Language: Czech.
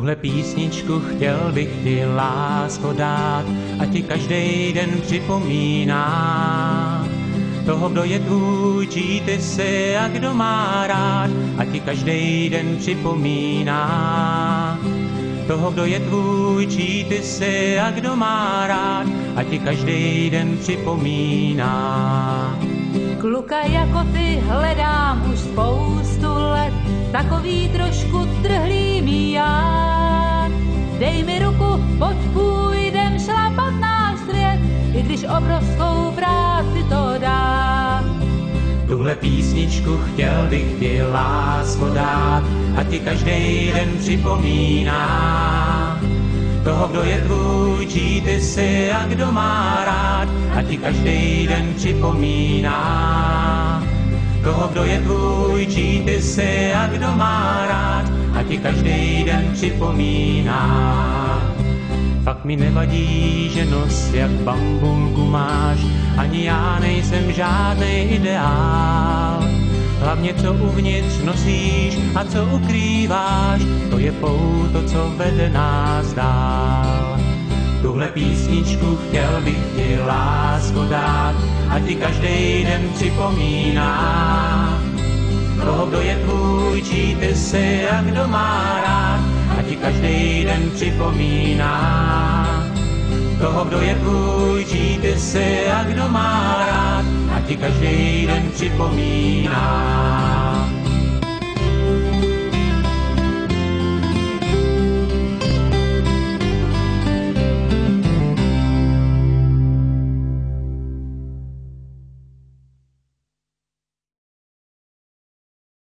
Tuhle písničku chtěl bych ti, lásko, dát, a ti každý den připomíná toho, kdo je tvůj, čí ty jsi a kdo má rád, a ti každý den připomíná toho, kdo je tvůj, čí ty jsi a kdo má rád, a ti každý den připomíná. Kluka jako ty hledám už spoustu let, takový trošku trhlý mi já. Dej mi ruku, pojď půjdem šlapat náš svět, i když obrovskou práci to dá. Tuhle písničku chtěl bych ti, lásko, dát, a ti každý den připomíná toho, kdo je tvůj, čí ty jsi a kdo má rád, a ti každý den připomíná toho, kdo je tvůj, čí ty jsi a kdo má rád, a ti každý den připomíná. Fakt mi nevadí, že nos jak bambulku máš, ani já nejsem žádnej ideál. Hlavně co uvnitř nosíš a co ukrýváš, to je pouto, co vede nás dál. Tuhle písničku chtěl bych ti, lásko, dát, a ti každý den připomíná toho, kdo je tvůj, čí ty jsi a kdo má rád, a ti každý den připomíná toho, kdo je tvůj, čí ty jsi a kdo má rád, a ti každý den připomíná.